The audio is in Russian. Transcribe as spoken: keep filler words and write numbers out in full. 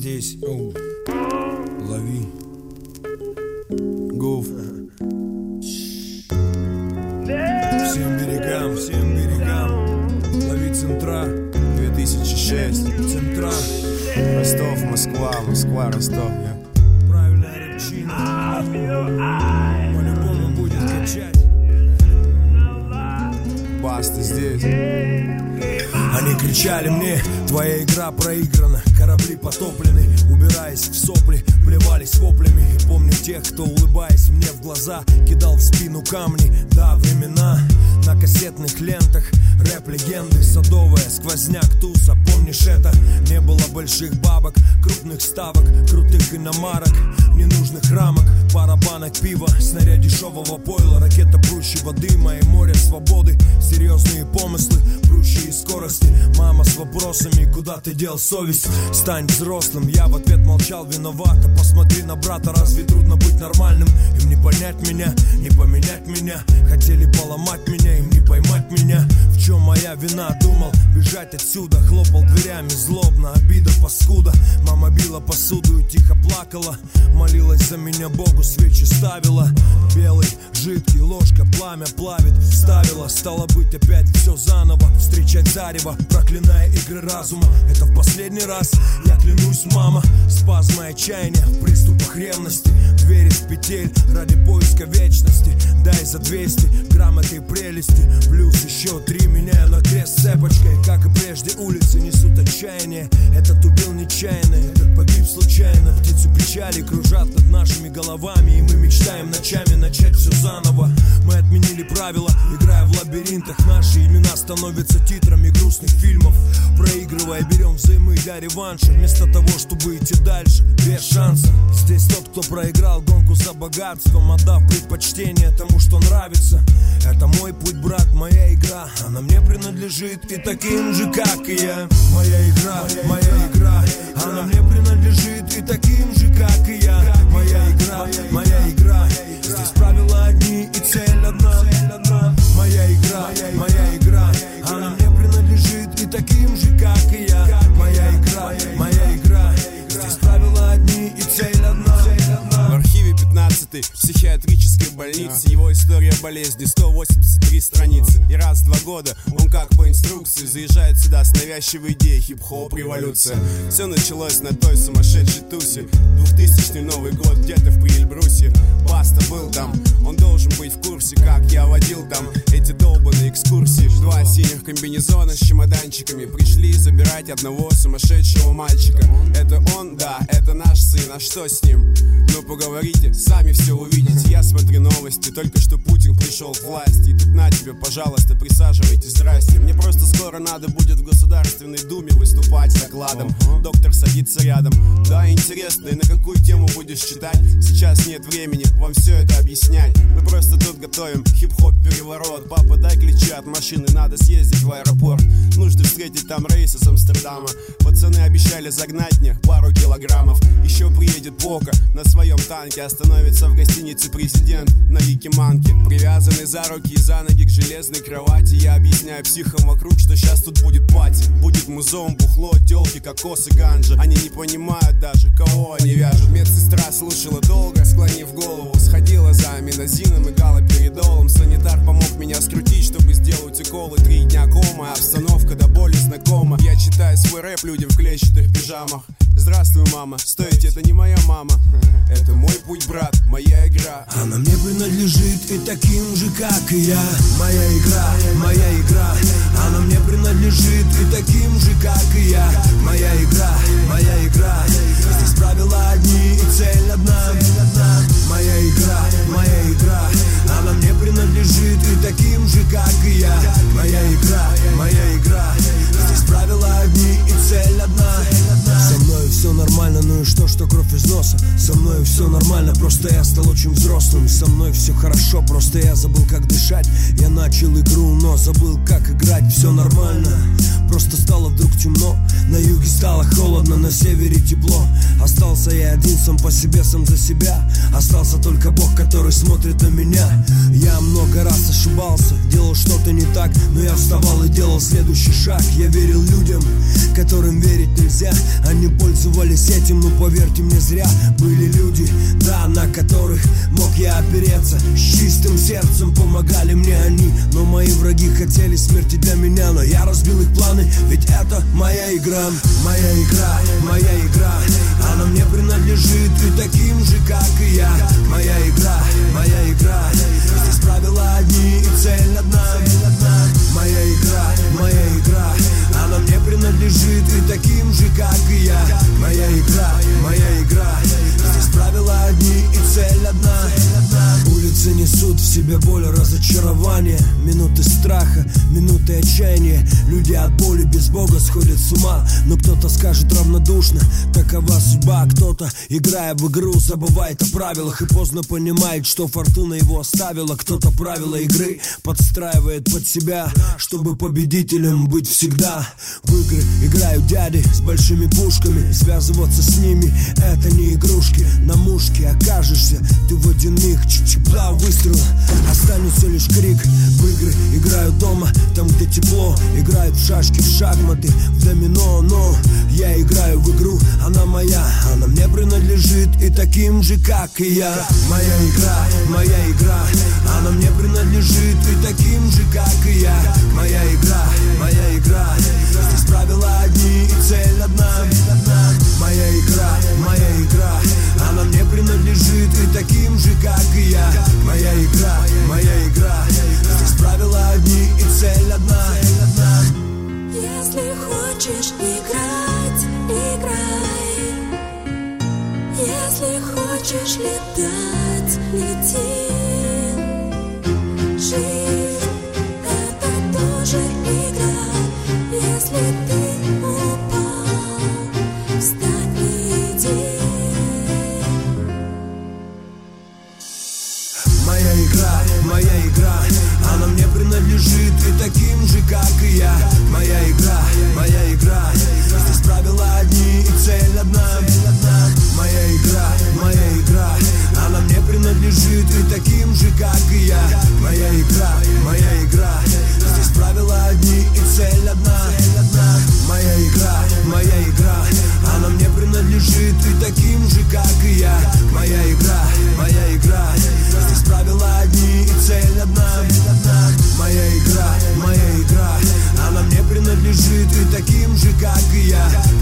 здесь. Оу. Лови. Гуф. Всем берегам, всем берегам. Лови центра. две тысячи шесть. Центра. Ростов, Москва, Москва, Ростов. Я. Правильная рыбчина. По-любому будет качать. Баста здесь. Они кричали мне: твоя игра проиграна, корабли потоплены. Убираясь в сопли, плевались воплями. И помню тех, кто, улыбаясь мне в глаза, кидал в спину камни. Да, времена на кассетных лентах, рэп-легенды, садовая, сквозняк, туса. Помнишь это? Не было больших бабок, крупных ставок, крутых иномарок, ненужных рамок, пара банок пива, снаряд дешевого пойла, ракета прущего дыма и море свободы. Серьезные помыслы, прущие скорости. Мама с вопросами: куда ты дел совесть? Стань взрослым. Я в ответ молчал виновато. Посмотри на брата, разве трудно быть нормальным? Им не понять меня, не поменять меня. Хотели поломать меня, им не поймать меня. В чем моя вина? Думал бежать отсюда. Хлопал дверями злобно, обида, паскуда. Мама била посуду и тихо плакала. Молилась за меня Богу, свечи ставила. Белый, жидкий, ложка, пламя плавит. Ставила, стало быть опять все заново. Встречать зарево, проклиная игры разума. Это в последний раз, я клянусь, мама. Спазмы отчаяния в приступах ревности. Двери с петель ради поиска вечности. Дай за двести грамм этой прелести. Плюс еще три, меняю на крест цепочкой. Как и прежде, улицы несут отчаяние. Этот убил нечаянно, этот погиб случайно. Птицы печали кружат над нашими головами. И мы мечтаем ночами начать все заново. Мы отменили правила, играя в лабиринтах. Наши имена становятся титрами грустных фильмов. Проигрывая, берем взаймы для реванша. Вместо того, чтобы идти дальше, без шанса. Здесь тот, кто проиграл гонку за богатством, отдав предпочтение тому, что нравится. Это мой путь, брат, моя игра. Она мне принадлежит и таким же, как и я. Моя игра, моя игра. Она мне принадлежит и таким же, как и я. Моя игра, моя игра. Здесь правила одни и цель одна. Моя игра, моя игра. Она мне принадлежит и таким же, как и я. Моя игра, моя игра. Здесь правила одни и цель одна. В архиве пятнадцатой психиатрической больницы его история болезни, сто восемьдесят три страницы. И раз в два года он как по инструкции заезжает сюда с навязчивой идеей хип-хоп революция. Все началось на той сумасшедшей тусе. Двухтысячный Новый год где-то в Приэльбрусе. Баста был там, он должен быть в курсе, как я водил там эти долбаные экскурсии. Два синих комбинезона с чемоданчиками пришли забирать одного сумасшедшего мальчика. Это он, да, это наш сын, а что с ним? Ну поговорите, сами все увидите. Я смотрю новости, только что Путин пришел к власти. И тут на тебе, пожалуйста, присаживайтесь, здрасте. Мне просто скоро надо будет в Государственной Думе выступать с докладом. Доктор садится рядом. Да, интересно, и на какую тему будешь читать? Сейчас нет времени вам все это объяснять. Мы просто тут готовим хип-хоп переворот. Папа, дай ключи от машины, надо съездить в аэропорт. Нужно встретить там рейс из Амстердама. Пацаны обещали загнать мне пару килограммов. Еще приедет Пока на своем танке. Остановится в гостинице президент на Якиманке. Привязанный за руки и за ноги к железной кровати. Я объясняю психам вокруг, что сейчас тут будет пати. Будет музон, бухло, телки, кокос и ганджа. Они не понимают даже, кого они вяжут. Медсестра слушала долго, склонив голову. Сходила за аминозином и галоперидолом. Санитар помог меня скрутить, чтобы сделать уколы. Три дня кома, обстановка до боли знакома. Я читаю свой рэп людям в клетчатых пижамах. Здравствуй, мама, стойте, это не моя мама. Это мой путь, брат, моя игра. Она мне принадлежит и таким же, как и я. Моя игра, моя игра. Она мне принадлежит и таким же, как и я. Моя игра, моя игра. Здесь правила одни и цель одна. Моя игра, моя игра. Она мне принадлежит и таким же, как и я. Моя игра, моя игра. Здесь правила одни и цель одна. Со мной все нормально, ну и что, что кровь из носа? Со мной все нормально, просто я стал очень взрослым. Со мной все хорошо, просто я забыл, как дышать. Я начал игру, но забыл, как играть. Все нормально, просто стало вдруг темно. На юге стало холодно, на севере тепло. Остался я один сам по себе, сам за себя. Остался только Бог, который смотрит на меня. Я много раз ошибался, делал что-то не так, но я вставал и делал следующий шаг. Я верил людям, которым верить нельзя. Они пользовались этим, но поверьте мне, зря. Были люди, да, на которых мог я опереться. С чистым сердцем помогали мне они. Но мои враги хотели смерти для меня. Но я разбил их планы, ведь это моя игра. Моя игра, моя игра. Она мне принадлежит и таким же, как и я. Моя игра, моя игра. Здесь правила одни и цель одна. Моя игра, моя игра. Она мне принадлежит и таким же, как и я. Моя игра, моя игра. Здесь правила одни и цель одна. Улицы несут в себе боль, разочарование, минуты страха, минуты отчаяния. Люди от боли без Бога сходят с ума. Но кто-то скажет равнодушно, такова судьба. Кто-то, играя в игру, забывает о правилах и поздно понимает, что фортуна его оставила. Кто-то правила игры подстраивает под себя, чтобы победителем быть всегда. В игры играют дяди с большими пушками. Связываться с ними — это не игрушки. На мушке окажешься ты в один миг. Чик-чик-бла, выстрел, останется лишь крик. В игры играют дома, там где тепло. Играют в шашки, в шахматы, в домино. Но я играю в игру, она моя. Она мне принадлежит и таким же, как и я. Моя игра, моя игра. Она мне принадлежит и таким же, как и я. Моя игра, моя игра. Здесь правила одни и цель одна. Моя игра, моя игра. Она мне принадлежит и таким же, как и я. Моя игра, моя игра. Здесь правила одни и цель одна. Если хочешь играть, играй. Если хочешь летать, лети. Жизнь — это тоже игра. Если ты упал, встань и иди. Моя игра, моя игра. Она мне принадлежит и таким же, как и я. Моя игра, моя игра. Здесь правила одни и цель одна. Моя игра, моя игра. Она мне принадлежит и таким же, как и я. Моя игра, моя игра. Здесь правила одни и цель одна. Моя игра, моя игра. Она мне принадлежит и таким же, как и я. Моя игра, моя игра. Здесь правила одни и цель одна. Моя игра, моя игра. Она мне принадлежит и таким же, как и я.